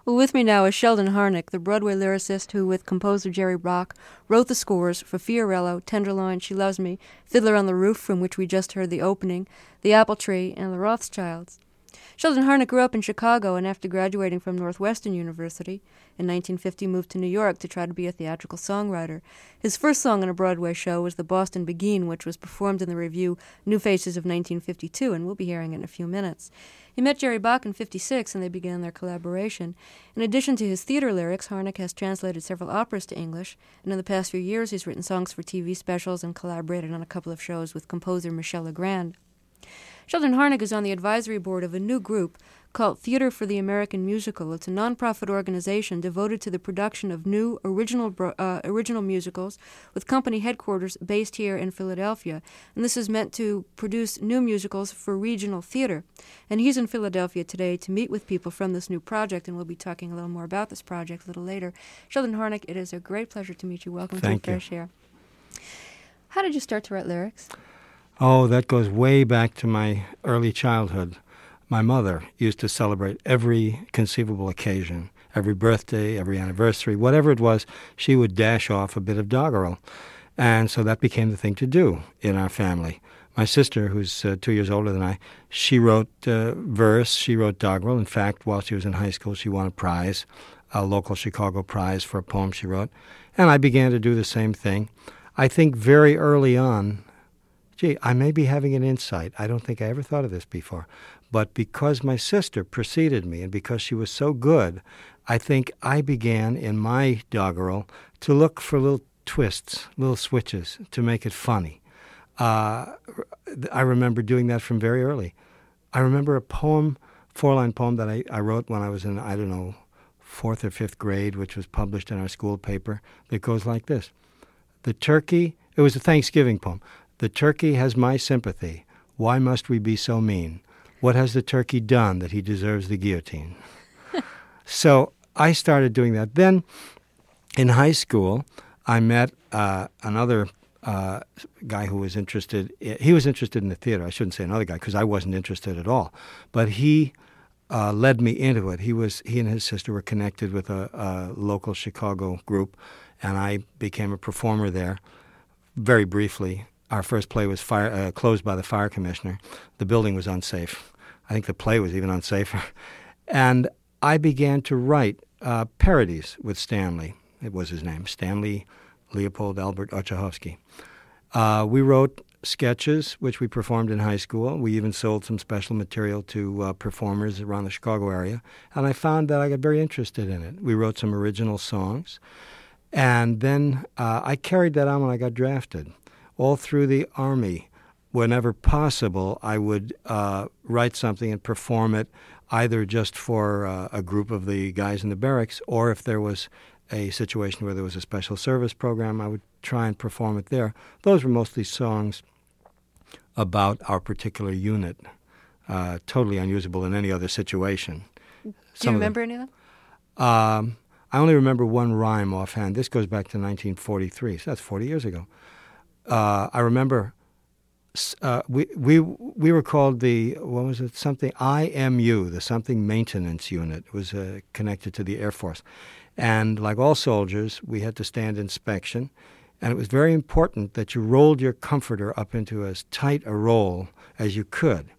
Well, with me now is Sheldon Harnick, the Broadway lyricist who, with composer Jerry Brock, wrote the scores for Fiorello, Tenderloin, She Loves Me, Fiddler on the Roof, from which we just heard the opening, The Apple Tree, and The Rothschilds. Sheldon Harnick grew up in Chicago and after graduating from Northwestern University in 1950 moved to New York to try to be a theatrical songwriter. His first song on a Broadway show was The Boston Beguine, which was performed in the review New Faces of 1952, and we'll be hearing it in a few minutes. He met Jerry Bach in '56 and they began their collaboration. In addition to his theater lyrics, Harnick has translated several operas to English, and in the past few years he's written songs for TV specials and collaborated on a couple of shows with composer Michel Legrand. Sheldon Harnick is on the advisory board of a new group called Theater for the American Musical. It's a nonprofit organization devoted to the production of new original musicals with company headquarters based here in Philadelphia. And this is meant to produce new musicals for regional theater. And he's in Philadelphia today to meet with people from this new project, and we'll be talking a little more about this project a little later. Sheldon Harnick, it is a great pleasure to meet you. Welcome to Fresh Air. How did you start to write lyrics? Oh, that goes way back to my early childhood. My mother used to celebrate every conceivable occasion, every birthday, every anniversary, whatever it was, she would dash off a bit of doggerel. And so that became the thing to do in our family. My sister, who's 2 years older than I, she wrote verse, she wrote doggerel. In fact, while she was in high school, she won a prize, a local Chicago prize for a poem she wrote. And I began to do the same thing. I think very early on, I may be having an insight. I don't think I ever thought of this before. But because my sister preceded me and because she was so good, I think I began in my doggerel to look for little twists, little switches to make it funny. I remember doing that from very early. I remember a poem, four-line poem that I wrote when I was in, fourth or fifth grade, which was published in our school paper. It goes like this. It was a Thanksgiving poem. The turkey has my sympathy. Why must we be so mean? What has the turkey done that he deserves the guillotine? So I started doing that. Then in high school, I met another guy who was interested. He was interested in the theater. I shouldn't say another guy because I wasn't interested at all. But he led me into it. He and his sister were connected with a local Chicago group, and I became a performer there very briefly. Our first play was closed by the fire commissioner. The building was unsafe. I think the play was even unsafer. And I began to write parodies with Stanley. It was his name, Stanley Leopold Albert Oczachowski. We wrote sketches, which we performed in high school. We even sold some special material to performers around the Chicago area. And I found that I got very interested in it. We wrote some original songs. And then I carried that on when I got drafted. All through the Army, whenever possible, I would write something and perform it either just for a group of the guys in the barracks, or if there was a situation where there was a special service program, I would try and perform it there. Those were mostly songs about our particular unit, totally unusable in any other situation. Do you remember any of them? I only remember one rhyme offhand. This goes back to 1943, so that's 40 years ago. I remember we were called something IMU, the something maintenance unit. It was connected to the Air Force. And like all soldiers, we had to stand inspection. And it was very important that you rolled your comforter up into as tight a roll as you could.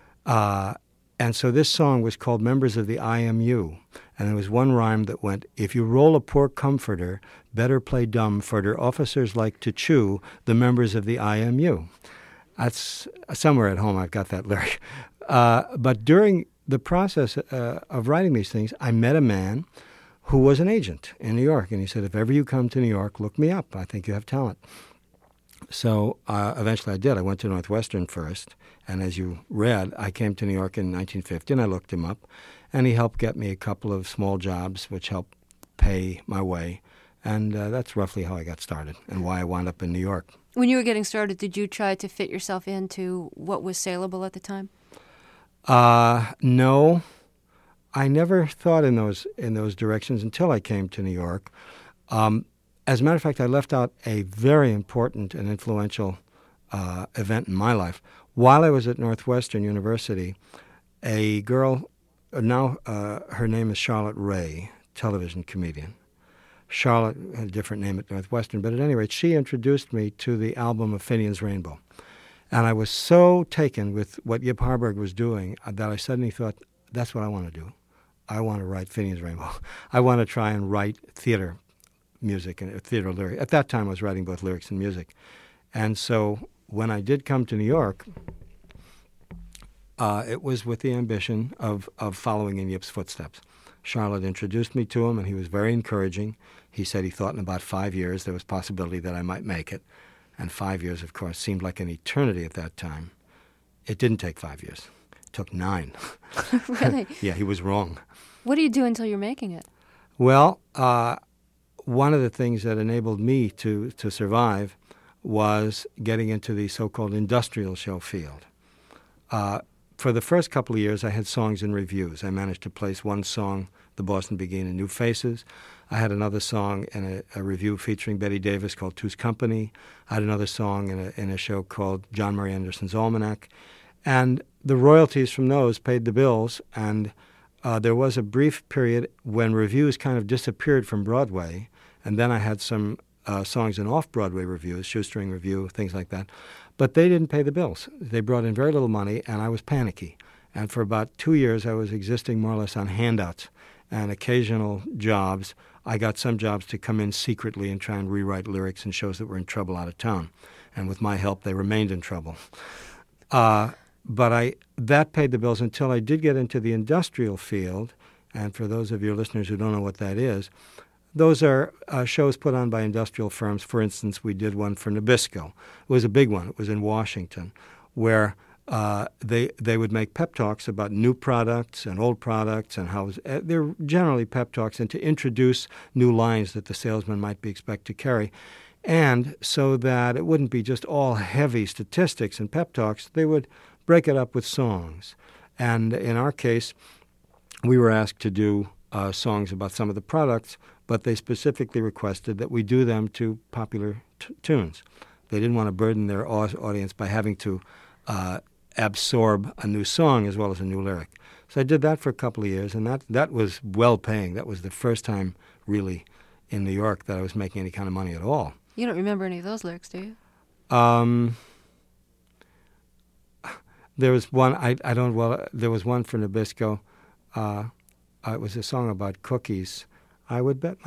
And so this song was called Members of the IMU. And there was one rhyme that went, if you roll a poor comforter, better play dumb, for their officers like to chew the members of the IMU. That's somewhere at home I've got that lyric. But during the process of writing these things, I met a man who was an agent in New York. And he said, if ever you come to New York, look me up. I think you have talent. So eventually I did. I went to Northwestern first. And as you read, I came to New York in 1950, and I looked him up. And he helped get me a couple of small jobs, which helped pay my way. And that's roughly how I got started and why I wound up in New York. When you were getting started, did you try to fit yourself into what was saleable at the time? No. I never thought in those directions until I came to New York. As a matter of fact, I left out a very important and influential event in my life. While I was at Northwestern University, a girl her name is Charlotte Ray, television comedian. Charlotte had a different name at Northwestern, but at any rate, she introduced me to the album of Finian's Rainbow. And I was so taken with what Yip Harburg was doing that I suddenly thought, that's what I want to do. I want to write Finian's Rainbow. I want to try and write theater music and theater lyrics. At that time, I was writing both lyrics and music. And so when I did come to New York, it was with the ambition of following in Yip's footsteps. Charlotte introduced me to him, and he was very encouraging. He said he thought in about 5 years there was possibility that I might make it. And 5 years, of course, seemed like an eternity at that time. It didn't take 5 years. It took 9. Really? Yeah, he was wrong. What do you do until you're making it? Well, one of the things that enabled me to survive was getting into the so-called industrial show field. For the first couple of years, I had songs in reviews. I managed to place one song, The Boston Beguine, in New Faces. I had another song in a review featuring Betty Davis called Two's Company. I had another song in a show called John Murray Anderson's Almanac. And the royalties from those paid the bills, and there was a brief period when reviews kind of disappeared from Broadway, and then I had some songs in off-Broadway reviews, Shoestring Review, things like that. But they didn't pay the bills. They brought in very little money, and I was panicky. And for about 2 years, I was existing more or less on handouts and occasional jobs. I got some jobs to come in secretly and try and rewrite lyrics in shows that were in trouble out of town. And with my help, they remained in trouble. But that paid the bills until I did get into the industrial field. And for those of your listeners who don't know what that is, those are shows put on by industrial firms. For instance, we did one for Nabisco. It was a big one. It was in Washington, where they would make pep talks about new products and old products, and how they're generally pep talks, and to introduce new lines that the salesman might be expected to carry. And so that it wouldn't be just all heavy statistics and pep talks, they would break it up with songs. And in our case, we were asked to do songs about some of the products, but they specifically requested that we do them to popular tunes. They didn't want to burden their audience by having to absorb a new song as well as a new lyric. So I did that for a couple of years, and that was well-paying. That was the first time, really, in New York that I was making any kind of money at all. You don't remember any of those lyrics, do you? There was one, there was one for Nabisco. It was a song about cookies. I would bet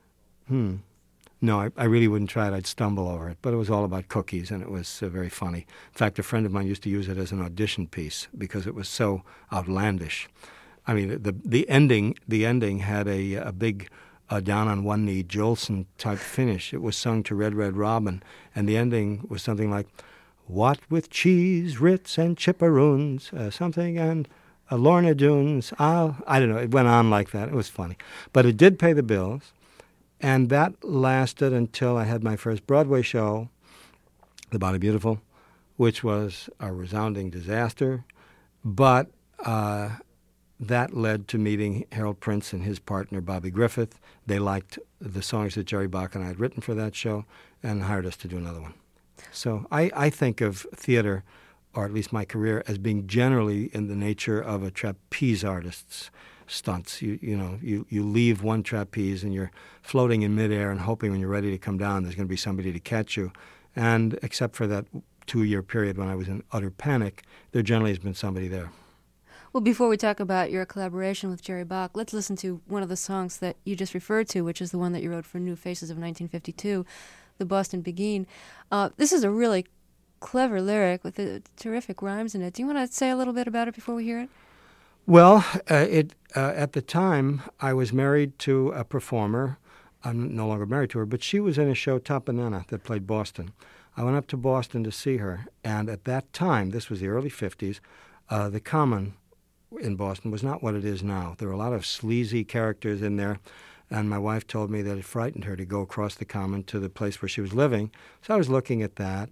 No, I really wouldn't try it. I'd stumble over it. But it was all about cookies, and it was very funny. In fact, a friend of mine used to use it as an audition piece because it was so outlandish. I mean, the ending had a big down on one knee Jolson type finish. It was sung to Red Red Robin, and the ending was something like, "What with cheese, Ritz, and chipperoons, something and." Lorna Doones, I don't know, it went on like that. It was funny. But it did pay the bills, and that lasted until I had my first Broadway show, The Body Beautiful, which was a resounding disaster. But that led to meeting Harold Prince and his partner, Bobby Griffith. They liked the songs that Jerry Bach and I had written for that show and hired us to do another one. So I think of theater, or at least my career, as being generally in the nature of a trapeze artist's stunts. You leave one trapeze and you're floating in midair and hoping when you're ready to come down there's going to be somebody to catch you. And except for that 2-year period when I was in utter panic, there generally has been somebody there. Well, before we talk about your collaboration with Jerry Bach, let's listen to one of the songs that you just referred to, which is the one that you wrote for New Faces of 1952, The Boston Beguine. This is a really clever lyric with terrific rhymes in it. Do you want to say a little bit about it before we hear it? Well, at the time, I was married to a performer. I'm no longer married to her, but she was in a show, Top Banana, that played Boston. I went up to Boston to see her, and at that time, this was the early 50s, the Common in Boston was not what it is now. There were a lot of sleazy characters in there, and my wife told me that it frightened her to go across the Common to the place where she was living. So I was looking at that.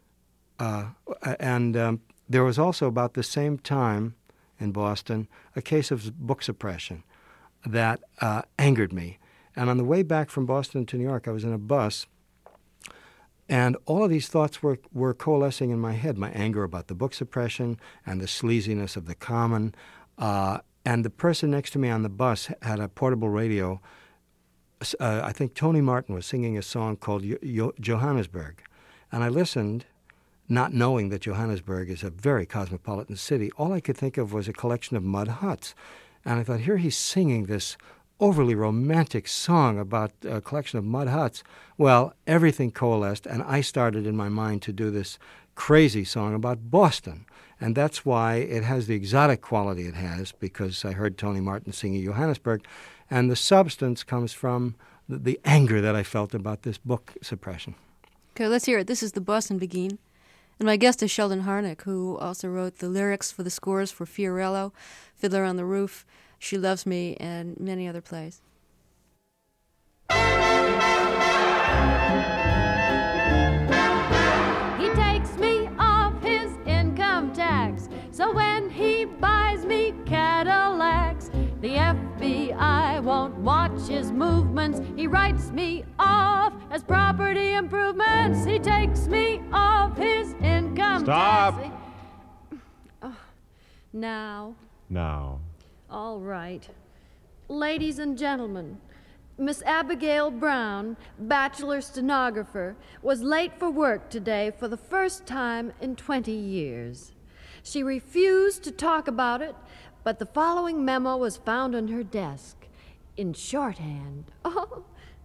And there was also, about the same time in Boston, a case of book suppression that angered me. And on the way back from Boston to New York, I was in a bus, and all of these thoughts were coalescing in my head, my anger about the book suppression and the sleaziness of the Common. And the person next to me on the bus had a portable radio. I think Tony Martin was singing a song called Johannesburg. And I listened, not knowing that Johannesburg is a very cosmopolitan city. All I could think of was a collection of mud huts. And I thought, here he's singing this overly romantic song about a collection of mud huts. Well, everything coalesced, and I started in my mind to do this crazy song about Boston. And that's why it has the exotic quality it has, because I heard Tony Martin singing Johannesburg. And the substance comes from the anger that I felt about this book suppression. Okay, let's hear it. This is the Boston Begin. And my guest is Sheldon Harnick, who also wrote the lyrics for the scores for Fiorello, Fiddler on the Roof, She Loves Me, and many other plays. He takes me off his income tax, so when he buys me Cadillacs, the FBI won't watch his movements. He writes me off as property improvements. He takes me off his income tax. Oh, now. All right. Ladies and gentlemen, Miss Abigail Brown, bachelor stenographer, was late for work today for the first time in 20 years. She refused to talk about it, but the following memo was found on her desk in shorthand. Oh.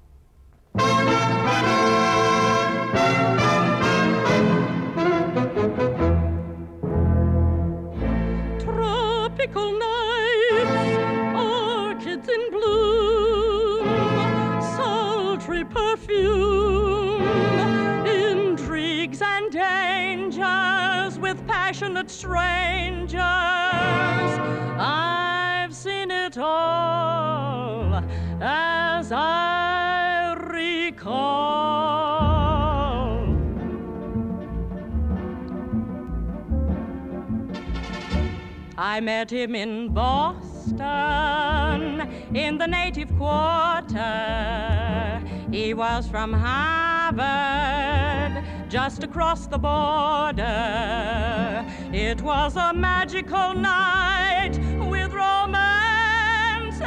Tropical nights, orchids in bloom, sultry perfume, intrigues and dangers with passionate strangers. I've seen it all as I recall. I met him in Boston, in the native quarter. He was from Harvard, just across the border. It was a magical night with romance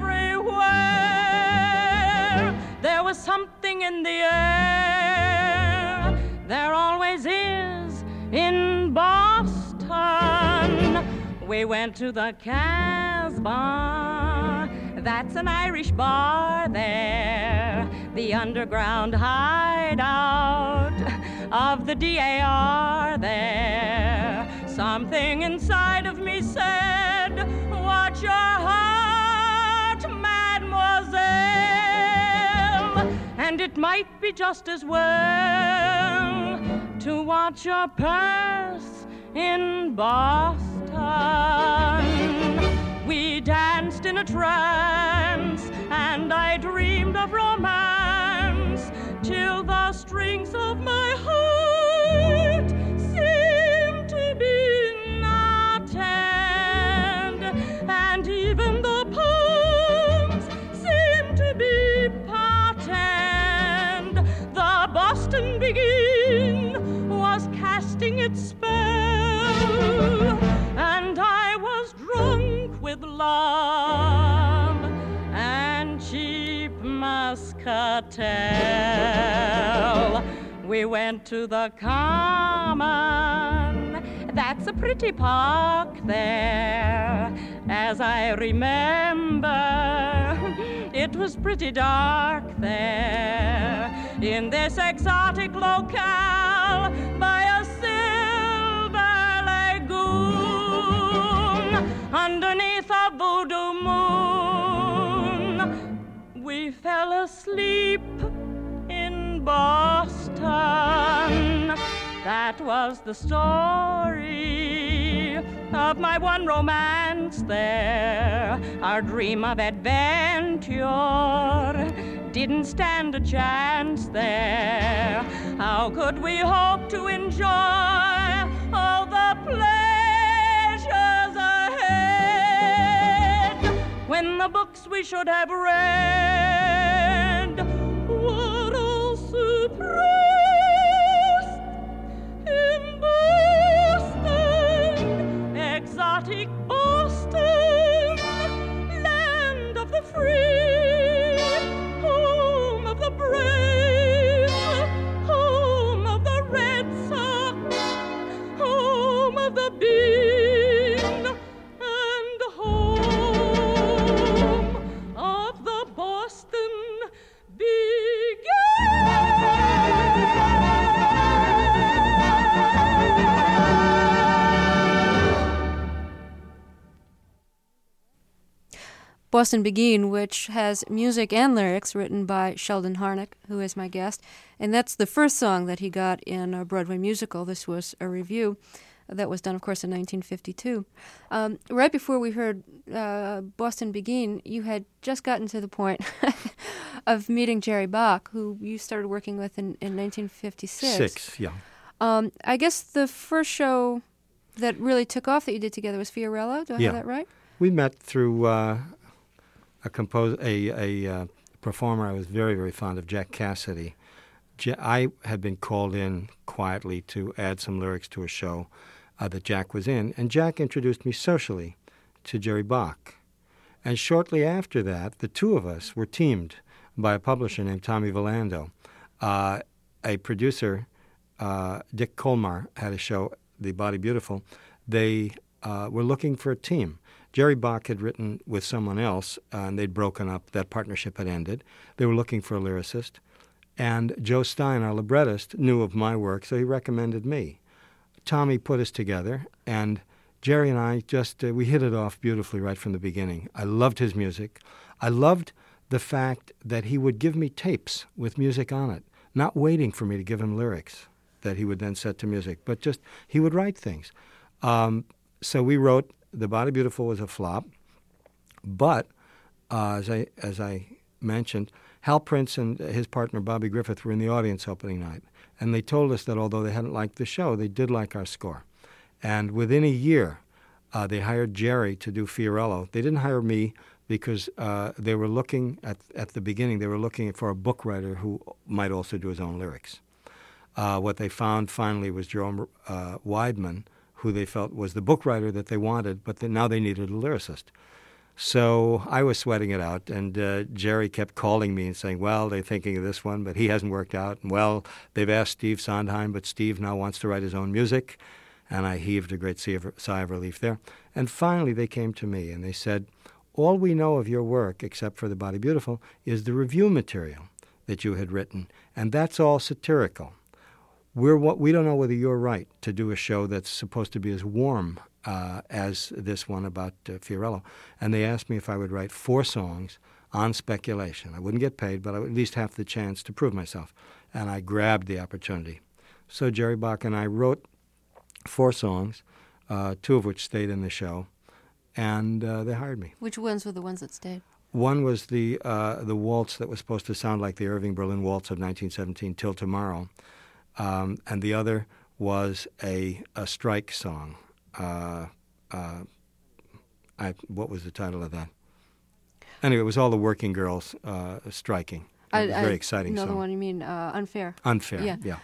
everywhere. There was something in the air, there always is in Boston. We went to the Casbah, that's an Irish bar there, the underground hideout of the DAR there. Something inside of me said, watch your heart, mademoiselle, and it might be just as well to watch your purse in Boston. We danced in a trance, and I dreamed of romance, till the strings of my heart seemed to be knotted, and even the palms seemed to be parted. The Boston Begin was casting its spell, and I was drunk with love and cheap muscatel. We went to the Common, that's a pretty park there. As I remember, it was pretty dark there, in this exotic locale by a silver lagoon, underneath a voodoo moon. We fell asleep in Boston. That was the story of my one romance there. Our dream of adventure didn't stand a chance there. How could we hope to enjoy all the pleasures ahead when the books we should have read were all suppressed in Boston, exotic Boston? Boston Beguine, which has music and lyrics written by Sheldon Harnick, who is my guest. And that's the first song that he got in a Broadway musical. This was a review that was done, of course, in 1952. Right before we heard Boston Beguine, you had just gotten to the point of meeting Jerry Bach, who you started working with in 1956. Yeah. I guess the first show that really took off that you did together was Fiorello. Do I have that right? We met through a performer I was very, very fond of, Jack Cassidy. I had been called in quietly to add some lyrics to a show that Jack was in, and Jack introduced me socially to Jerry Bach. And shortly after that, the two of us were teamed by a publisher named Tommy Volando. A producer, Dick Colmar, had a show, The Body Beautiful. They were looking for a team. Jerry Bach had written with someone else, and they'd broken up. That partnership had ended. They were looking for a lyricist. And Joe Stein, our librettist, knew of my work, so he recommended me. Tommy put us together, and Jerry and I just, we hit it off beautifully right from the beginning. I loved his music. I loved the fact that he would give me tapes with music on it, not waiting for me to give him lyrics that he would then set to music, but just he would write things. So we wrote The Body Beautiful was a flop, but as I mentioned, Hal Prince and his partner Bobby Griffith were in the audience opening night, and they told us that although they hadn't liked the show, they did like our score. And within a year, they hired Jerry to do Fiorello. They didn't hire me because they were looking, at the beginning, they were looking for a book writer who might also do his own lyrics. What they found finally was Jerome Weidman, who they felt was the book writer that they wanted, but now they needed a lyricist. So I was sweating it out, and Jerry kept calling me and saying, well, they're thinking of this one, but he hasn't worked out. And, well, they've asked Steve Sondheim, but Steve now wants to write his own music. And I heaved a great sigh of relief there. And finally they came to me, and they said, all we know of your work, except for The Body Beautiful, is the review material that you had written, and that's all satirical. We don't know whether you're right to do a show that's supposed to be as warm as this one about Fiorello. And they asked me if I would write 4 songs on speculation. I wouldn't get paid, but I would at least have the chance to prove myself. And I grabbed the opportunity. So Jerry Bach and I wrote 4 songs, 2 of which stayed in the show, and they hired me. Which ones were the ones that stayed? One was the waltz that was supposed to sound like the Irving Berlin Waltz of 1917, Till Tomorrow. And the other was a strike song. What was the title of that? Anyway, it was all the working girls striking. It was a very exciting song. Another one you mean, Unfair. Unfair, yeah.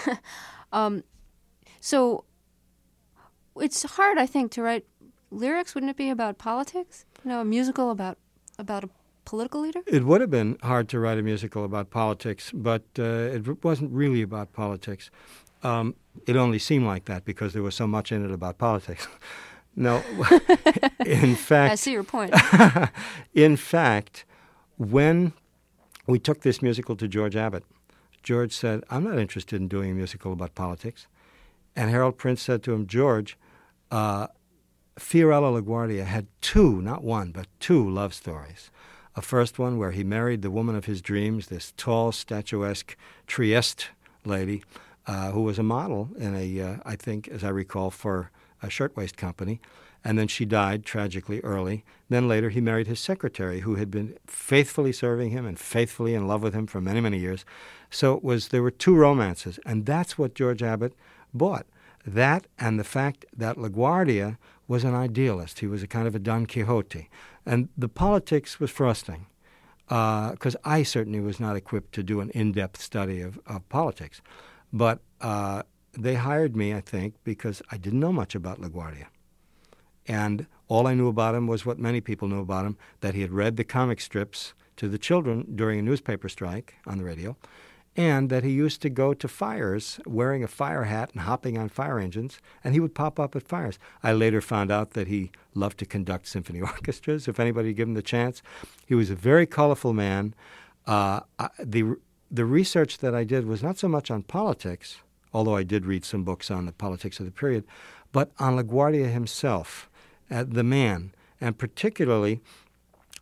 So it's hard, I think, to write lyrics. Wouldn't it be about politics? A musical about a political leader? It would have been hard to write a musical about politics, but it wasn't really about politics. It only seemed like that because there was so much in it about politics. No, in fact... I see your point. In fact, when we took this musical to George Abbott, George said, I'm not interested in doing a musical about politics. And Harold Prince said to him, George, Fiorello LaGuardia had 2, not 1, but 2 love stories. A first one where he married the woman of his dreams, this tall, statuesque Trieste lady who was a model in I think, as I recall, for a shirtwaist company. And then she died tragically early. Then later he married his secretary, who had been faithfully serving him and faithfully in love with him for many, many years. So there were 2 romances, and that's what George Abbott bought. That and the fact that LaGuardia was an idealist. He was a kind of a Don Quixote. And the politics was frustrating because I certainly was not equipped to do an in-depth study of politics. But they hired me, I think, because I didn't know much about LaGuardia. And all I knew about him was what many people knew about him, that he had read the comic strips to the children during a newspaper strike on the radio, and that he used to go to fires wearing a fire hat and hopping on fire engines, and he would pop up at fires. I later found out that he loved to conduct symphony orchestras, if anybody gave him the chance. He was a very colorful man. The research that I did was not so much on politics, although I did read some books on the politics of the period, but on LaGuardia himself, the man, and particularly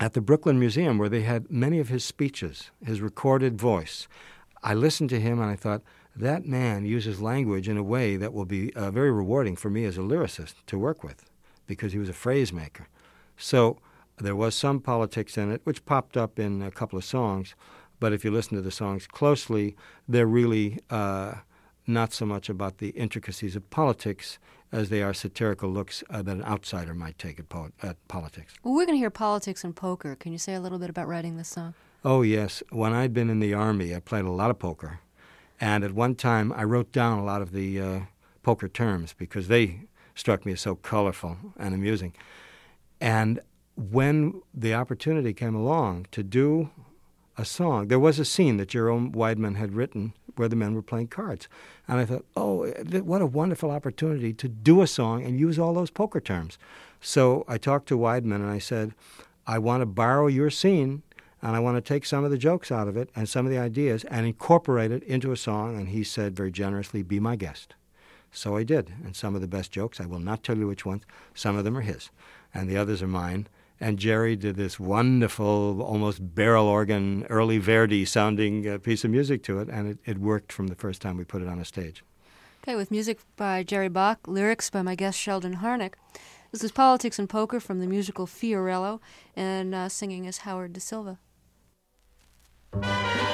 at the Brooklyn Museum where they had many of his speeches, his recorded voice. I listened to him and I thought, that man uses language in a way that will be very rewarding for me as a lyricist to work with, because he was a phrase maker. So there was some politics in it, which popped up in a couple of songs, but if you listen to the songs closely, they're really not so much about the intricacies of politics as they are satirical looks that an outsider might take at politics. Well, we're going to hear Politics and Poker. Can you say a little bit about writing this song? Oh, yes. When I'd been in the Army, I played a lot of poker. And at one time, I wrote down a lot of the poker terms because they struck me as so colorful and amusing. And when the opportunity came along to do a song, there was a scene that Jerome Weidman had written where the men were playing cards. And I thought, oh, what a wonderful opportunity to do a song and use all those poker terms. So I talked to Weidman and I said, I want to borrow your scene and I want to take some of the jokes out of it and some of the ideas and incorporate it into a song. And he said very generously, be my guest. So I did. And some of the best jokes, I will not tell you which ones, some of them are his and the others are mine. And Jerry did this wonderful, almost barrel organ, early Verdi-sounding piece of music to it, and it worked from the first time we put it on a stage. Okay, with music by Jerry Bach, lyrics by my guest Sheldon Harnick. This is Politics and Poker from the musical Fiorello, and singing is Howard Da Silva. What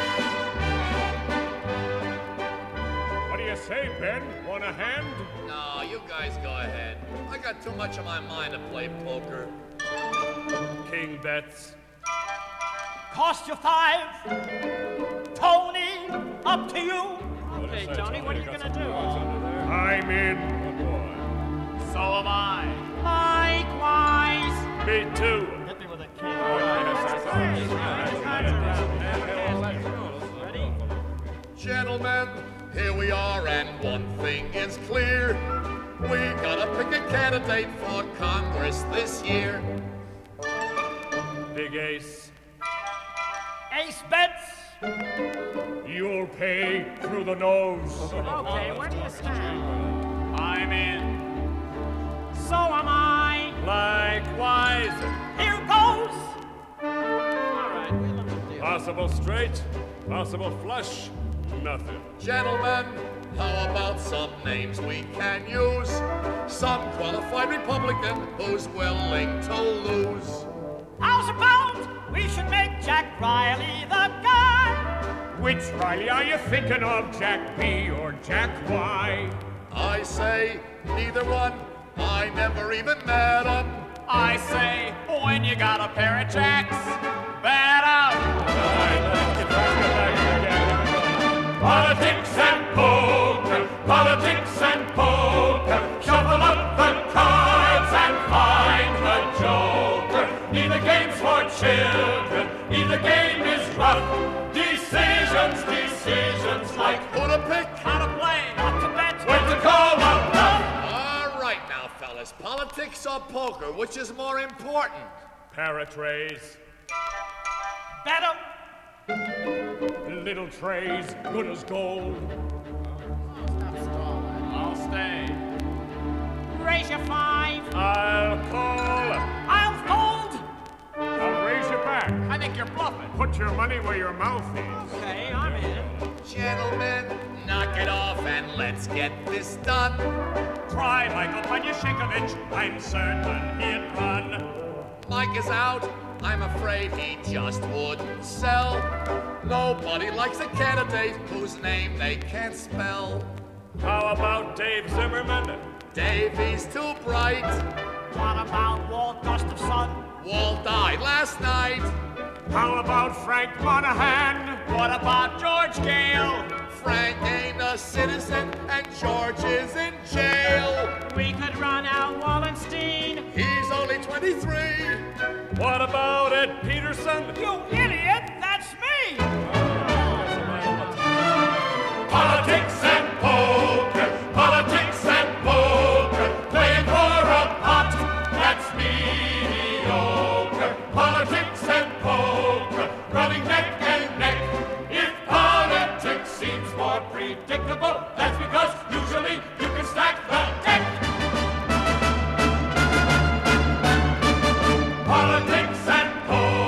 do you say, Ben? Want a hand? No, you guys go ahead. I got too much on my mind to play poker. King bets. Cost you 5. Tony, up to you. Okay, Tony, what are you gonna do? I'm in. Good boy. So am I. Likewise. Me too. Hit me with a king. Ready? Gentlemen, here we are, and one thing is clear. We gotta pick a candidate for Congress this year. Big Ace. Ace bets. You'll pay through the nose. Okay, where do you stand? I'm in. So am I. Likewise. Here goes. All right, we look at the deal. Possible straight, possible flush, nothing. Gentlemen, how about some names we can use? Some qualified Republican who's willing to lose. How's about we should make Jack Riley the guy? Which Riley are you thinking of, Jack B or Jack Y? I say neither one. I never even met him. I say, when you got a pair of jacks, bet up. Politics and poker, politics and poker. Shuffle up the cards and find the joker. Neither game's for children, neither game is rough. Decisions like Who to pick? How to play, not to bet. when to call up. All right now, fellas. Politics or poker, which is more important? Paratrays, Bet 'em. little trays, good as gold. I'll stay. Raise your 5. I'll call. I'll fold. I'll raise your back. I think you're bluffing. Put your money where your mouth is. Okay, I'm in. Gentlemen, knock it off and let's get this done. Try Michael Panyashikovich. I'm certain he'd run. Mike is out. I'm afraid he just wouldn't sell. Nobody likes a candidate whose name they can't spell. How about Dave Zimmerman? Davey's too bright. What about Walt Gustafson? Walt died last night. How about Frank Monahan? What about George Gale? Frank ain't a citizen and George is in jail. We could run out Wallenstein. He's only 23. What about Ed Peterson? You idiot, that's me! Politics and poker, politics and poker, playing for a pot that's mediocre. Politics and poker, running neck and neck. If politics seems more predictable, that's because usually you can stack the deck. Politics and poker.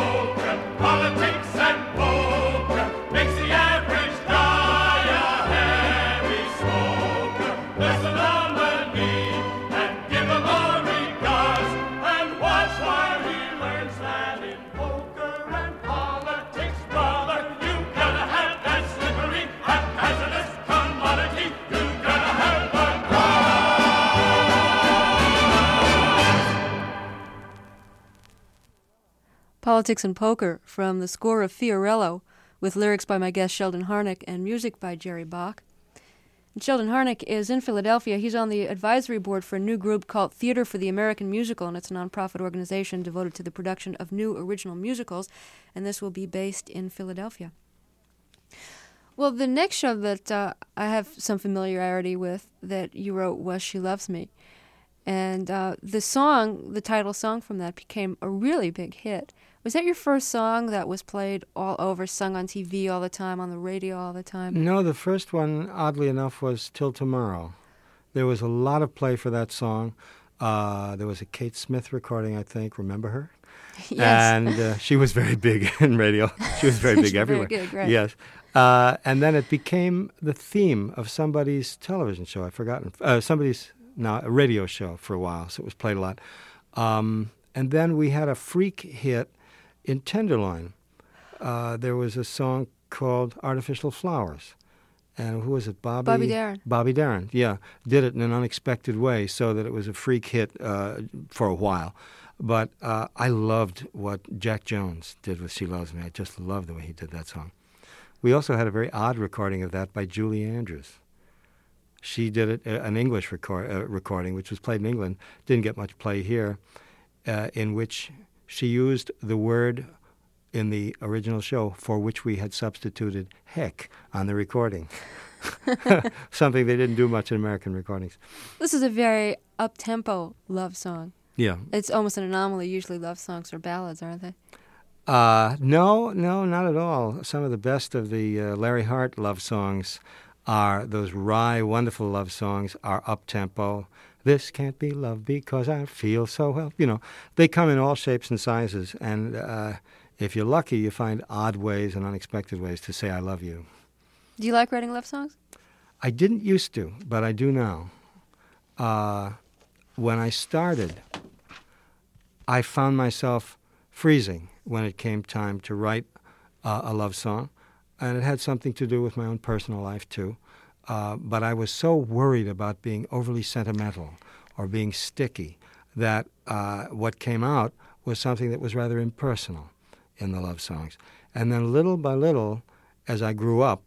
Politics and Poker from the score of Fiorello, with lyrics by my guest Sheldon Harnick and music by Jerry Bach. And Sheldon Harnick is in Philadelphia. He's on the advisory board for a new group called Theater for the American Musical, and it's a nonprofit organization devoted to the production of new original musicals, and this will be based in Philadelphia. Well, the next show that I have some familiarity with that you wrote was She Loves Me. And the title song from that became a really big hit. Was that your first song that was played all over, sung on TV all the time, on the radio all the time? No, the first one, oddly enough, was Till Tomorrow. There was a lot of play for that song. There was a Kate Smith recording, I think. Remember her? Yes. And she was very big in radio. She was very big everywhere. Very good, right. Yes. And then it became the theme of somebody's television show. I've forgotten. A radio show for a while, so it was played a lot. And then we had a freak hit in Tenderloin. There was a song called Artificial Flowers. And who was it? Bobby Darin. Bobby Darin, yeah. Did it in an unexpected way so that it was a freak hit for a while. But I loved what Jack Jones did with She Loves Me. I just loved the way he did that song. We also had a very odd recording of that by Julie Andrews. She did it, an English recording, which was played in England, didn't get much play here, in which she used the word in the original show for which we had substituted heck on the recording. Something they didn't do much in American recordings. This is a very up-tempo love song. Yeah. It's almost an anomaly. Usually love songs are ballads, aren't they? No, not at all. Some of the best of the Larry Hart love songs are those wry, wonderful love songs are up-tempo. This can't be love because I feel so well. You know, they come in all shapes and sizes, and if you're lucky, you find odd ways and unexpected ways to say I love you. Do you like writing love songs? I didn't used to, but I do now. When I started, I found myself freezing when it came time to write a love song, and it had something to do with my own personal life, too. But I was so worried about being overly sentimental or being sticky that what came out was something that was rather impersonal in the love songs. And then little by little, as I grew up,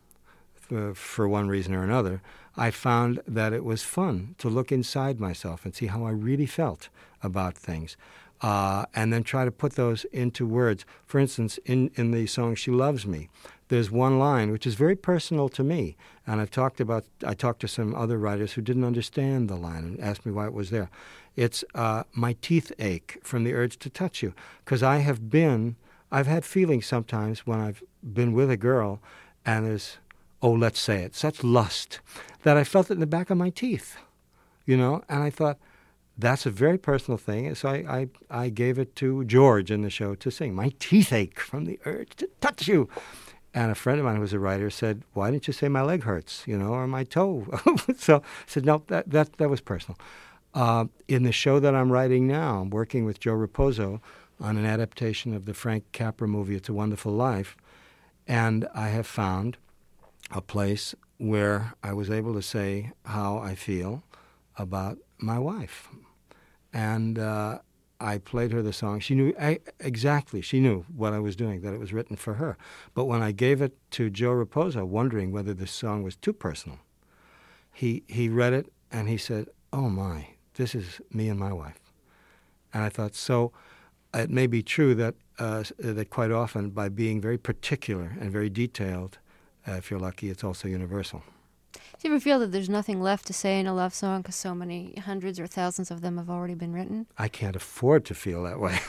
for one reason or another, I found that it was fun to look inside myself and see how I really felt about things. And then try to put those into words. For instance, in the song She Loves Me, there's one line which is very personal to me, and I talked to some other writers who didn't understand the line and asked me why it was there. It's my teeth ache from the urge to touch you, because I've had feelings sometimes when I've been with a girl, and there's, let's say it, such lust that I felt it in the back of my teeth, you know, and I thought, that's a very personal thing, so I gave it to George in the show to sing. My teeth ache from the urge to touch you. And a friend of mine who was a writer said, why didn't you say my leg hurts, you know, or my toe? So I said, no, that was personal. In the show that I'm writing now, I'm working with Joe Raposo on an adaptation of the Frank Capra movie, It's a Wonderful Life, and I have found a place where I was able to say how I feel about my wife. And I played her the song. She knew exactly. She knew what I was doing, that it was written for her. But when I gave it to Joe Raposo, wondering whether the song was too personal, he read it and he said, oh my, this is me and my wife. And I thought, so it may be true that that quite often by being very particular and very detailed, if you're lucky, it's also universal. Do you ever feel that there's nothing left to say in a love song because so many hundreds or thousands of them have already been written? I can't afford to feel that way.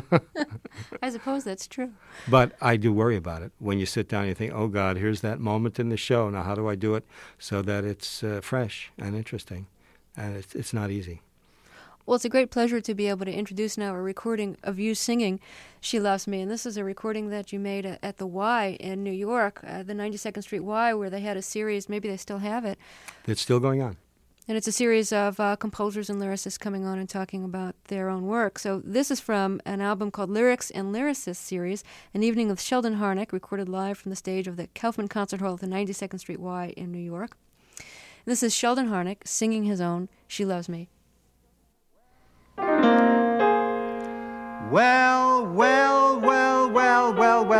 I suppose that's true. But I do worry about it. When you sit down and you think, oh, God, here's that moment in the show. Now, how do I do it so that it's fresh and interesting? And it's not easy. Well, it's a great pleasure to be able to introduce now a recording of you singing She Loves Me. And this is a recording that you made at the Y in New York, the 92nd Street Y, where they had a series. Maybe they still have it. It's still going on. And it's a series of composers and lyricists coming on and talking about their own work. So this is from an album called Lyrics and Lyricists Series, an evening with Sheldon Harnick, recorded live from the stage of the Kaufman Concert Hall at the 92nd Street Y in New York. And this is Sheldon Harnick singing his own She Loves Me. Well,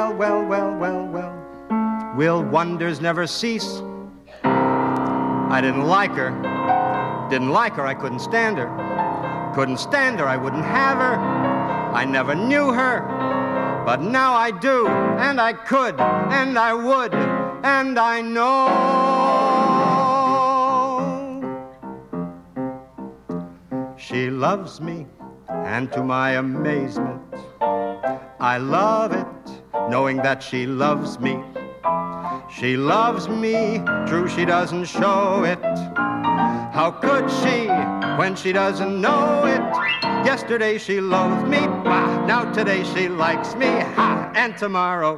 well, well, well, well, well, will wonders never cease? I didn't like her. Didn't like her, I couldn't stand her. Couldn't stand her, I wouldn't have her. I never knew her, but now I do, and I could, and I would, and I know. She loves me, and to my amazement, I love it, knowing that she loves me. She loves me, true, she doesn't show it. How could she, when she doesn't know it? Yesterday she loathed me, bah, now today she likes me, ha, and tomorrow,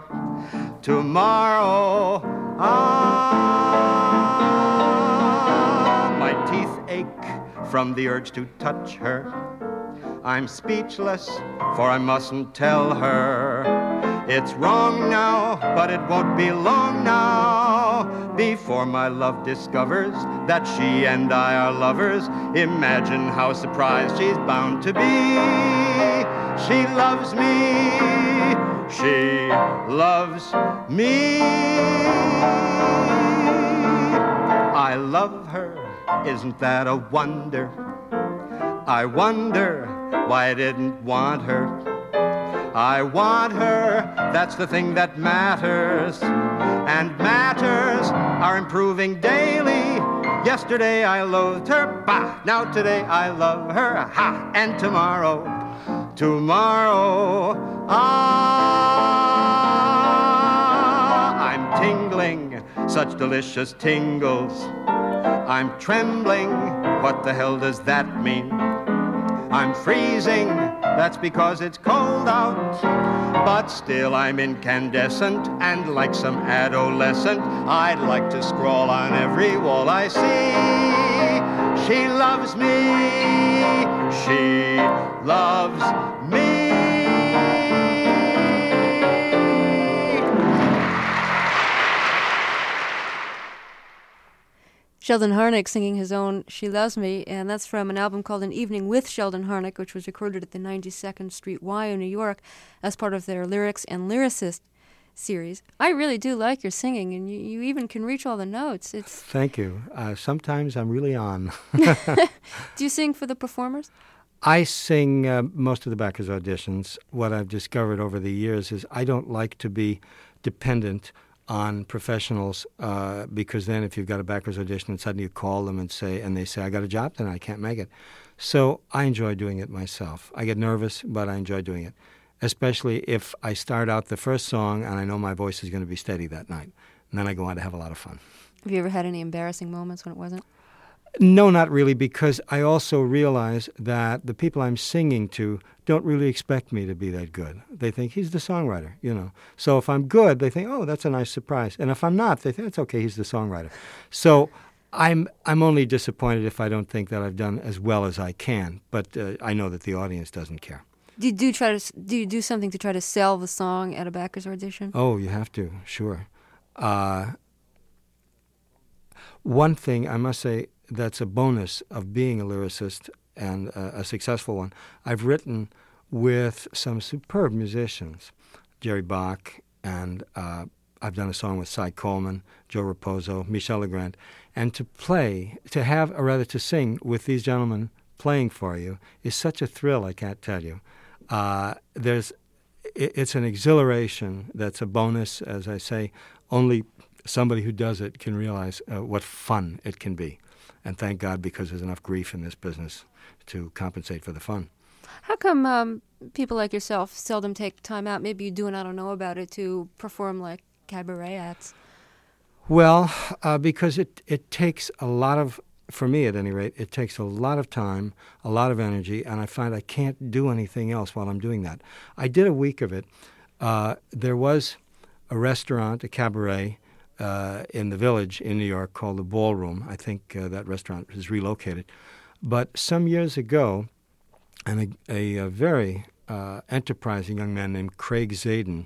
my teeth ache from the urge to touch her. I'm speechless, for I mustn't tell her. It's wrong now, but it won't be long now before my love discovers that she and I are lovers. Imagine how surprised she's bound to be. She loves me. She loves me. I love her. Isn't that a wonder? I wonder why I didn't want her. I want her, that's the thing that matters. And matters are improving daily. Yesterday I loathed her, bah, now today I love her, ha, and tomorrow, I'm tingling, such delicious tingles. I'm trembling, what the hell does that mean? I'm freezing, that's because it's cold out. But still I'm incandescent, and like some adolescent, I'd like to scrawl on every wall I see. She loves me, she loves me. Sheldon Harnick singing his own She Loves Me, and that's from an album called An Evening with Sheldon Harnick, which was recorded at the 92nd Street Y in New York as part of their Lyrics and Lyricist series. I really do like your singing, and you even can reach all the notes. Thank you. Sometimes I'm really on. Do you sing for the performers? I sing most of the backers' auditions. What I've discovered over the years is I don't like to be dependent on professionals, because then if you've got a backers audition and suddenly you call them and they say, I got a job tonight, I can't make it. So I enjoy doing it myself. I get nervous, but I enjoy doing it, especially if I start out the first song and I know my voice is going to be steady that night. And then I go on to have a lot of fun. Have you ever had any embarrassing moments when it wasn't? No, not really, because I also realize that the people I'm singing to don't really expect me to be that good. They think, he's the songwriter, you know. So if I'm good, they think, oh, that's a nice surprise. And if I'm not, they think, it's okay, he's the songwriter. So I'm only disappointed if I don't think that I've done as well as I can, but I know that the audience doesn't care. Do you do something to try to sell the song at a backers audition? Oh, you have to, sure. One thing I must say that's a bonus of being a lyricist and a successful one. I've written with some superb musicians, Jerry Bach, and I've done a song with Cy Coleman, Joe Raposo, Michel Legrand, and to sing with these gentlemen playing for you is such a thrill, I can't tell you. It's an exhilaration that's a bonus, as I say. Only somebody who does it can realize what fun it can be. And thank God, because there's enough grief in this business to compensate for the fun. How come people like yourself seldom take time out, maybe you do and I don't know about it, to perform like cabaret acts? Well, because it takes a lot of, for me at any rate, it takes a lot of time, a lot of energy, and I find I can't do anything else while I'm doing that. I did a week of it. There was a restaurant, a cabaret, in the Village in New York called the Ballroom. I think that restaurant is relocated. But some years ago, and a very enterprising young man named Craig Zaden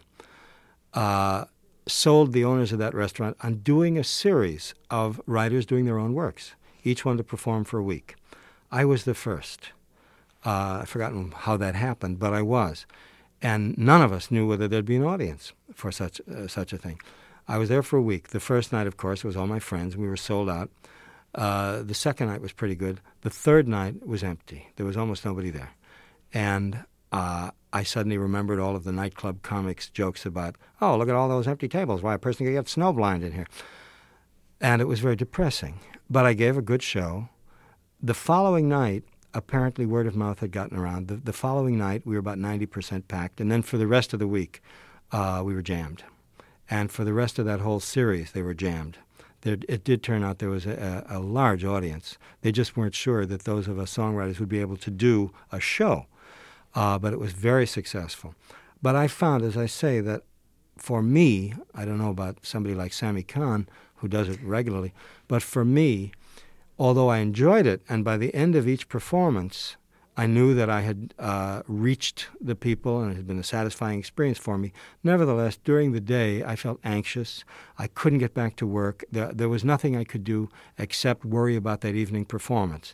sold the owners of that restaurant on doing a series of writers doing their own works, each one to perform for a week. I was the first. I've forgotten how that happened, but I was. And none of us knew whether there'd be an audience for such a thing. I was there for a week. The first night, of course, was all my friends. We were sold out. The second night was pretty good. The third night was empty. There was almost nobody there. And I suddenly remembered all of the nightclub comics jokes about, oh, look at all those empty tables. Why, a person could get snowblind in here. And it was very depressing. But I gave a good show. The following night, apparently word of mouth had gotten around. The following night, we were about 90% packed. And then for the rest of the week, we were jammed. And for the rest of that whole series, they were jammed. It did turn out there was a large audience. They just weren't sure that those of us songwriters would be able to do a show. But it was very successful. But I found, as I say, that for me, I don't know about somebody like Sammy Kahn, who does it regularly, but for me, although I enjoyed it, and by the end of each performance, I knew that I had reached the people and it had been a satisfying experience for me. Nevertheless, during the day, I felt anxious. I couldn't get back to work. There was nothing I could do except worry about that evening performance.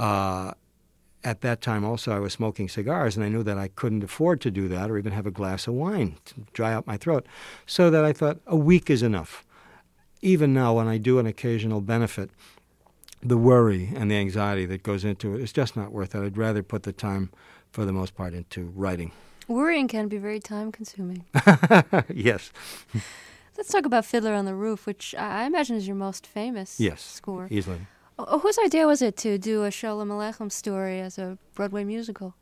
At that time also I was smoking cigars, and I knew that I couldn't afford to do that or even have a glass of wine to dry out my throat, so that I thought a week is enough. Even now when I do an occasional benefit, the worry and the anxiety that goes into it is just not worth it. I'd rather put the time, for the most part, into writing. Worrying can be very time-consuming. Yes. Let's talk about Fiddler on the Roof, which I imagine is your most famous score. Yes, easily. Whose idea was it to do a Sholem Aleichem story as a Broadway musical?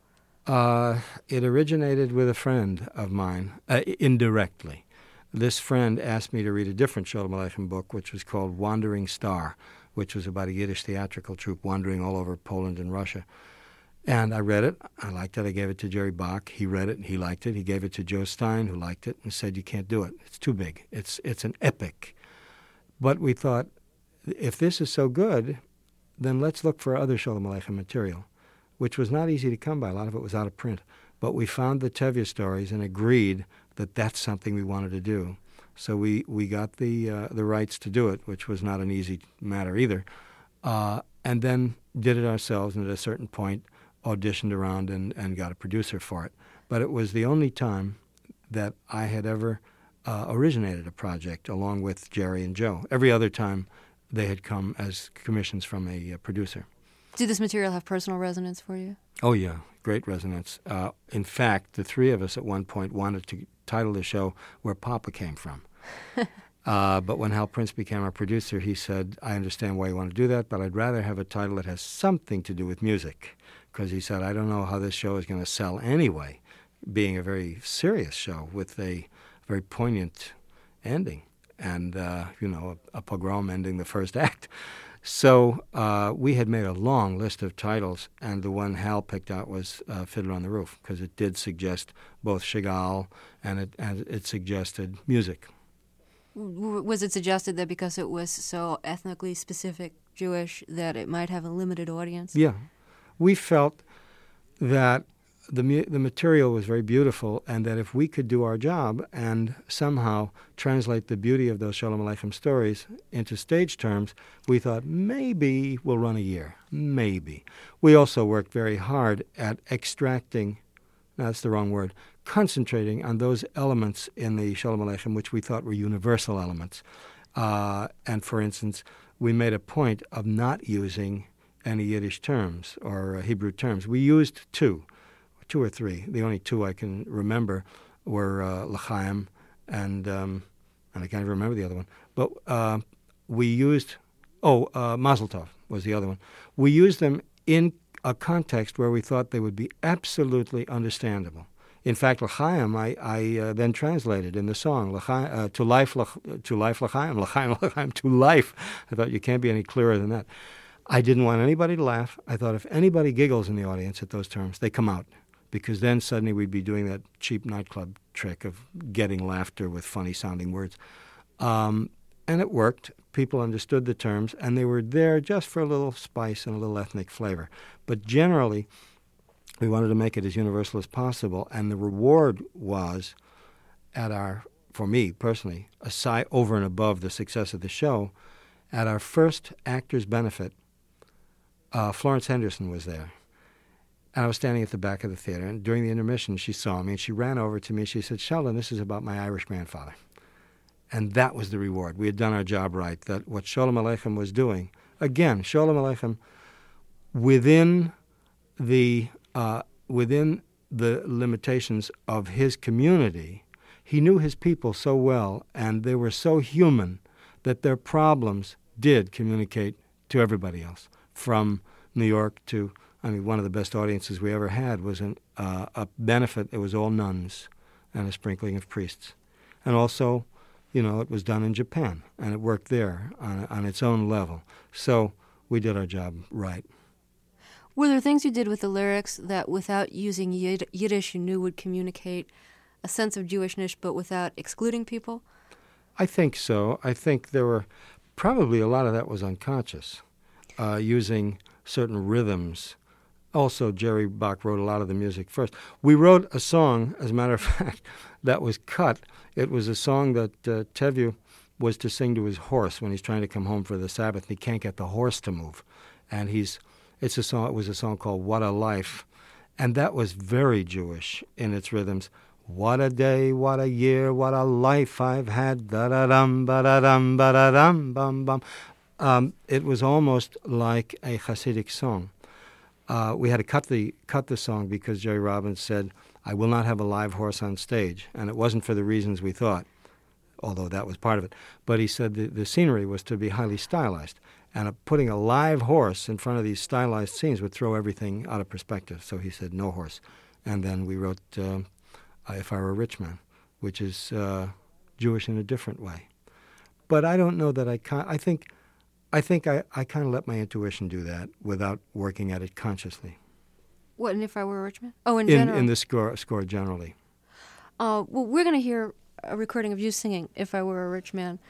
It originated with a friend of mine, indirectly. This friend asked me to read a different Sholem Aleichem book, which was called Wandering Star, which was about a Yiddish theatrical troupe wandering all over Poland and Russia. And I read it. I liked it. I gave it to Jerry Bach. He read it. He liked it. He gave it to Joe Stein, who liked it, and said, you can't do it. It's too big. It's an epic. But we thought, if this is so good, then let's look for other Sholem Aleichem material, which was not easy to come by. A lot of it was out of print. But we found the Tevye stories and agreed that that's something we wanted to do. So we got the rights to do it, which was not an easy matter either, and then did it ourselves, and at a certain point auditioned around and got a producer for it. But it was the only time that I had ever originated a project along with Jerry and Joe. Every other time they had come as commissions from a producer. Did this material have personal resonance for you? Oh, yeah, great resonance. In fact, the three of us at one point wanted to title the show Where Papa Came From. But when Hal Prince became our producer, he said, I understand why you want to do that, but I'd rather have a title that has something to do with music. Because he said, I don't know how this show is going to sell anyway, being a very serious show with a very poignant ending. And, a pogrom ending the first act. So we had made a long list of titles, and the one Hal picked out was Fiddler on the Roof, because it did suggest both Chagall and it suggested music. Was it suggested that because it was so ethnically specific Jewish that it might have a limited audience? Yeah. We felt that the material was very beautiful, and that if we could do our job and somehow translate the beauty of those Sholem Aleichem stories into stage terms, we thought maybe we'll run a year. Maybe. We also worked very hard at extracting, that's the wrong word, concentrating on those elements in the Sholem Aleichem which we thought were universal elements. And for instance, we made a point of not using any Yiddish terms or Hebrew terms. We used two or three. The only two I can remember were L'chaim and I can't even remember the other one. But we used, Mazel Tov was the other one. We used them in a context where we thought they would be absolutely understandable. In fact, L'chaim I then translated in the song, to life L'chaim, L'chaim, to life. I thought you can't be any clearer than that. I didn't want anybody to laugh. I thought if anybody giggles in the audience at those terms, they come out. Because then suddenly we'd be doing that cheap nightclub trick of getting laughter with funny-sounding words. And it worked. People understood the terms, and they were there just for a little spice and a little ethnic flavor. But generally, we wanted to make it as universal as possible, and the reward was, for me personally, aside over and above the success of the show, at our first actors' benefit, Florence Henderson was there. And I was standing at the back of the theater, and during the intermission, she saw me, and she ran over to me. She said, "Sheldon, this is about my Irish grandfather." And that was the reward. We had done our job right, that what Sholem Aleichem was doing. Again, Sholem Aleichem, within the limitations of his community, he knew his people so well, and they were so human that their problems did communicate to everybody else, from New York to, one of the best audiences we ever had was a benefit. It was all nuns and a sprinkling of priests. And also, it was done in Japan, and it worked there on its own level. So we did our job right. Were there things you did with the lyrics that, without using Yiddish, you knew would communicate a sense of Jewishness, but without excluding people? I think so. I think there were probably a lot of that was unconscious, using certain rhythms. Also, Jerry Bach wrote a lot of the music first. We wrote a song, as a matter of fact, that was cut. It was a song that Tevye was to sing to his horse when he's trying to come home for the Sabbath, and he can't get the horse to move. And it was a song called What a Life, and that was very Jewish in its rhythms. What a day, what a year, what a life I've had, da-da-dum, ba-da-dum, ba-da-dum, bum-bum. It was almost like a Hasidic song. We had to cut the song because Jerry Robbins said, "I will not have a live horse on stage." And it wasn't for the reasons we thought, although that was part of it. But he said the scenery was to be highly stylized. And putting a live horse in front of these stylized scenes would throw everything out of perspective. So he said, no horse. And then we wrote If I Were a Rich Man, which is Jewish in a different way. But I don't know that I think I kind of let my intuition do that without working at it consciously. What, and If I Were a Rich Man? Oh, in general? In the score generally. Well, we're going to hear a recording of you singing If I Were a Rich Man.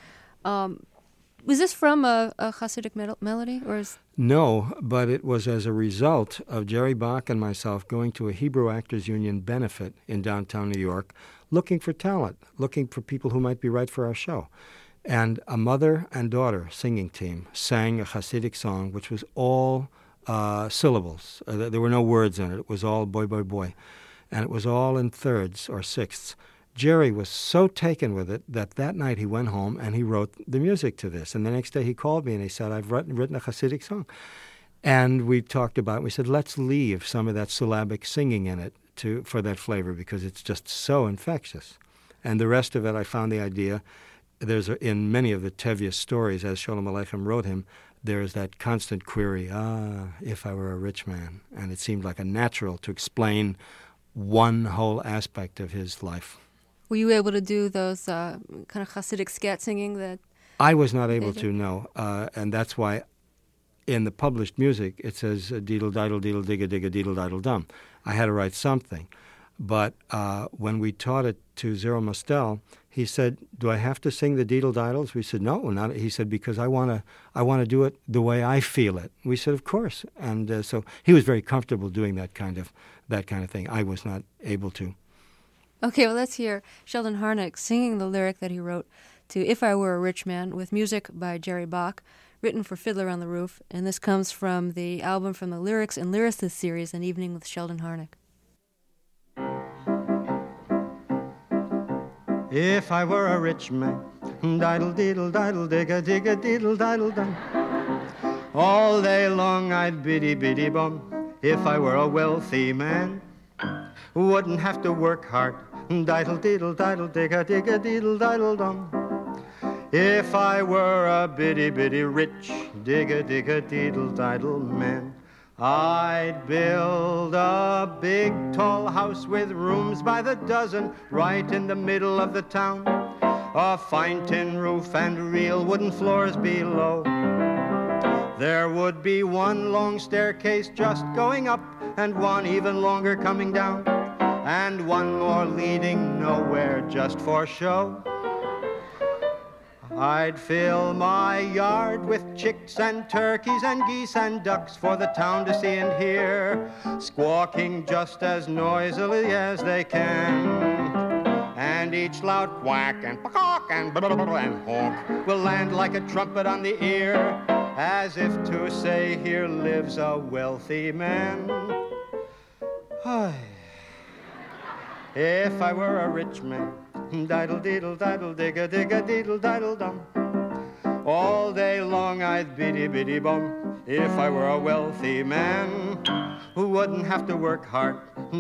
Was this from a Hasidic melody? No, but it was as a result of Jerry Bach and myself going to a Hebrew Actors Union benefit in downtown New York, looking for talent, looking for people who might be right for our show. And a mother and daughter singing team sang a Hasidic song, which was all syllables. There were no words in it. It was all boy, boy, boy. And it was all in thirds or sixths. Jerry was so taken with it that night he went home and he wrote the music to this. And the next day he called me and he said, I've written a Hasidic song. And we talked about it. We said, let's leave some of that syllabic singing in it for that flavor because it's just so infectious. And the rest of it, I found the idea. In many of the Tevye stories, as Sholem Aleichem wrote him, there's that constant query, if I were a rich man. And it seemed like a natural to explain one whole aspect of his life. Were you able to do those kind of Hasidic scat singing that? I was not able to, no. And that's why in the published music it says deedle diddle deedle digga digga deedle diddle dum. I had to write something. But when we taught it to Zero Mostel, he said, do I have to sing the deedle diddles? We said, no, not. He said, because I want to do it the way I feel it. We said, of course. And so he was very comfortable doing that kind of thing. I was not able to. Okay, well, let's hear Sheldon Harnick singing the lyric that he wrote to If I Were a Rich Man with music by Jerry Bach, written for Fiddler on the Roof. And this comes from the album from the Lyrics and Lyricists series, An Evening with Sheldon Harnick. If I were a rich man, diddle deedle diddle digga digga deedle diddle dum. All day long I'd biddy biddy bum. If I were a wealthy man, wouldn't have to work hard. Diddle deedle diddle digga digga deedle diddle dum. If I were a biddy biddy rich digga digga deedle diddle man, I'd build a big tall house with rooms by the dozen right in the middle of the town. A fine tin roof and real wooden floors below. There would be one long staircase just going up and one even longer coming down, and one more leading nowhere just for show. I'd fill my yard with chicks and turkeys and geese and ducks for the town to see and hear, squawking just as noisily as they can. And each loud quack and quack and honk will land like a trumpet on the ear, as if to say, here lives a wealthy man. If I were a rich man, diddle-diddle-diddle-digga-digga-diddle-diddle-dum. All day long I'd biddy-biddy-bum. If I were a wealthy man who wouldn't have to work hard,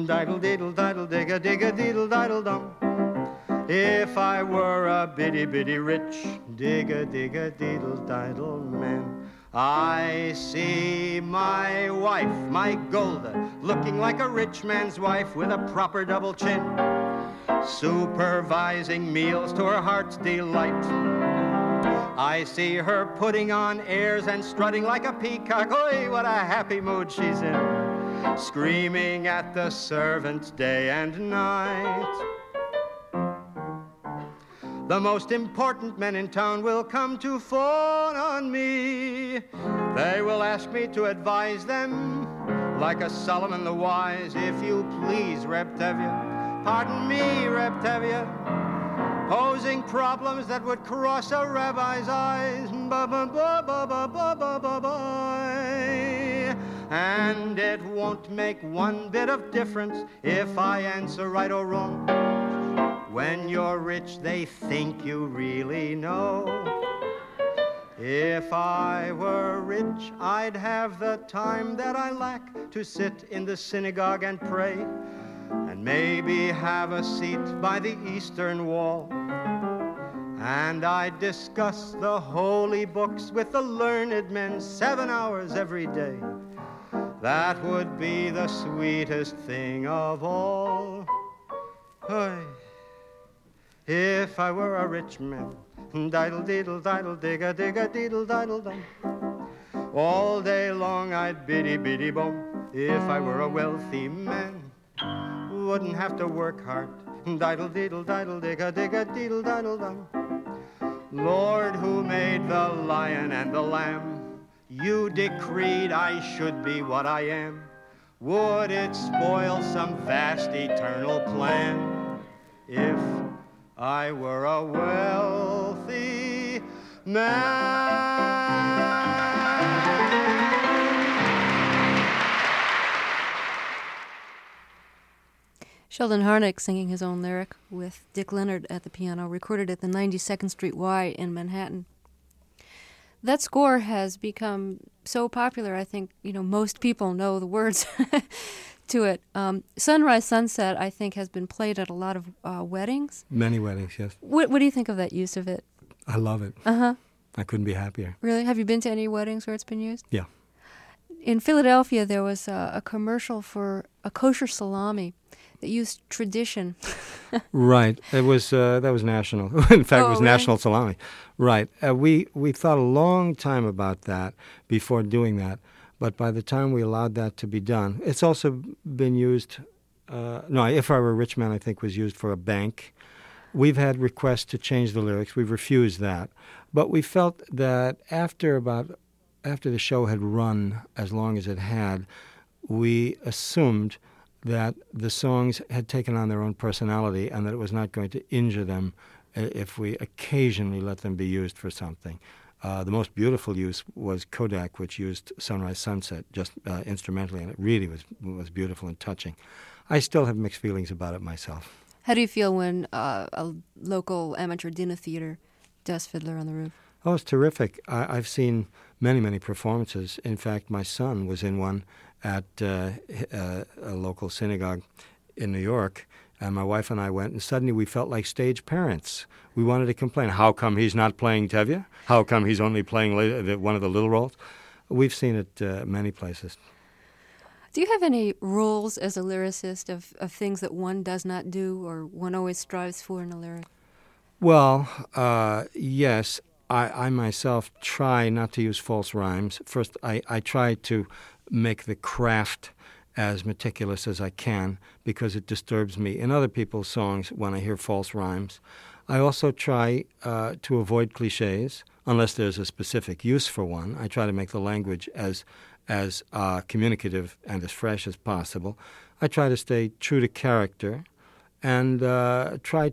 diddle-diddle-diddle-digga-digga-diddle-diddle-dum. If I were a bitty-bitty rich, digga-digga-diddle-diddle man, I see my wife, my Golda, looking like a rich man's wife with a proper double chin, supervising meals to her heart's delight. I see her putting on airs and strutting like a peacock. Oi, what a happy mood she's in, screaming at the servants day and night. The most important men in town will come to fawn on me. They will ask me to advise them like a Solomon the Wise. If you please, Reb Tevye, pardon me, Reb Tevye, posing problems that would cross a rabbi's eyes. And it won't make one bit of difference if I answer right or wrong. When you're rich, they think you really know. If I were rich, I'd have the time that I lack to sit in the synagogue and pray, and maybe have a seat by the eastern wall. And I'd discuss the holy books with the learned men 7 hours every day. That would be the sweetest thing of all. Hey. If I were a rich man, diddle-diddle-diddle-digga-digga-diddle-diddle-dum. All day long I'd biddy-biddy-bum. If I were a wealthy man, wouldn't have to work hard, diddle-diddle-diddle-digga-digga-diddle-diddle-dum. Lord, who made the lion and the lamb, you decreed I should be what I am. Would it spoil some vast eternal plan if I were a wealthy man? Sheldon Harnick singing his own lyric with Dick Leonard at the piano, recorded at the 92nd Street Y in Manhattan. That score has become so popular, I think, most people know the words to it. Sunrise Sunset, I think, has been played at a lot of weddings. Many weddings, yes. What do you think of that use of it? I love it. Uh-huh. I couldn't be happier. Really? Have you been to any weddings where it's been used? Yeah. In Philadelphia, there was a commercial for a kosher salami that used Tradition. Right. It was that was national. In fact, it was National Salami. Right. We thought a long time about that before doing that, but by the time we allowed that to be done, it's also been used. If I Were a Rich Man, I think, was used for a bank. We've had requests to change the lyrics. We've refused that, but we felt that after the show had run as long as it had, we assumed that the songs had taken on their own personality and that it was not going to injure them if we occasionally let them be used for something. The most beautiful use was Kodak, which used Sunrise Sunset just instrumentally, and it really was beautiful and touching. I still have mixed feelings about it myself. How do you feel when a local amateur dinner theater does Fiddler on the Roof? Oh, it's terrific. I've seen many, many performances. In fact, my son was in one at a local synagogue in New York, and my wife and I went, and suddenly we felt like stage parents. We wanted to complain. How come he's not playing Tevye? How come he's only playing one of the little roles? We've seen it many places. Do you have any rules as a lyricist of things that one does not do or one always strives for in a lyric? Well, yes. I myself try not to use false rhymes. First, I try to make the craft as meticulous as I can because it disturbs me in other people's songs when I hear false rhymes. I also try to avoid cliches unless there's a specific use for one. I try to make the language as communicative and as fresh as possible. I try to stay true to character and try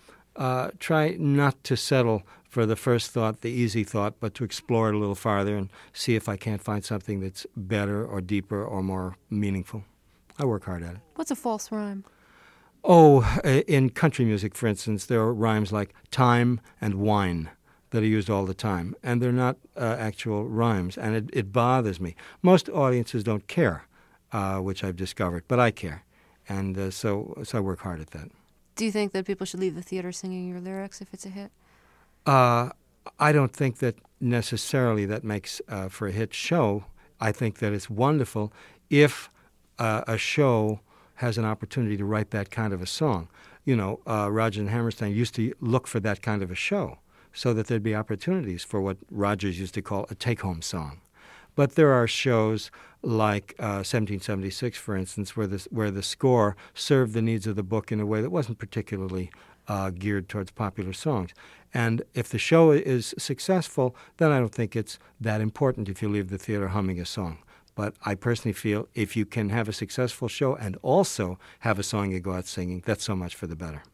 not to settle for the first thought, the easy thought, but to explore it a little farther and see if I can't find something that's better or deeper or more meaningful. I work hard at it. What's a false rhyme? Oh, in country music, for instance, there are rhymes like time and wine that are used all the time, and they're not actual rhymes, and it bothers me. Most audiences don't care, which I've discovered, but I care, and so I work hard at that. Do you think that people should leave the theater singing your lyrics if it's a hit? I don't think that necessarily that makes for a hit show. I think that it's wonderful if a show has an opportunity to write that kind of a song. You know, Rodgers and Hammerstein used to look for that kind of a show so that there'd be opportunities for what Rodgers used to call a take-home song. But there are shows like 1776, for instance, where the score served the needs of the book in a way that wasn't particularly geared towards popular songs. And if the show is successful, then I don't think it's that important if you leave the theater humming a song. But I personally feel if you can have a successful show and also have a song you go out singing, that's so much for the better.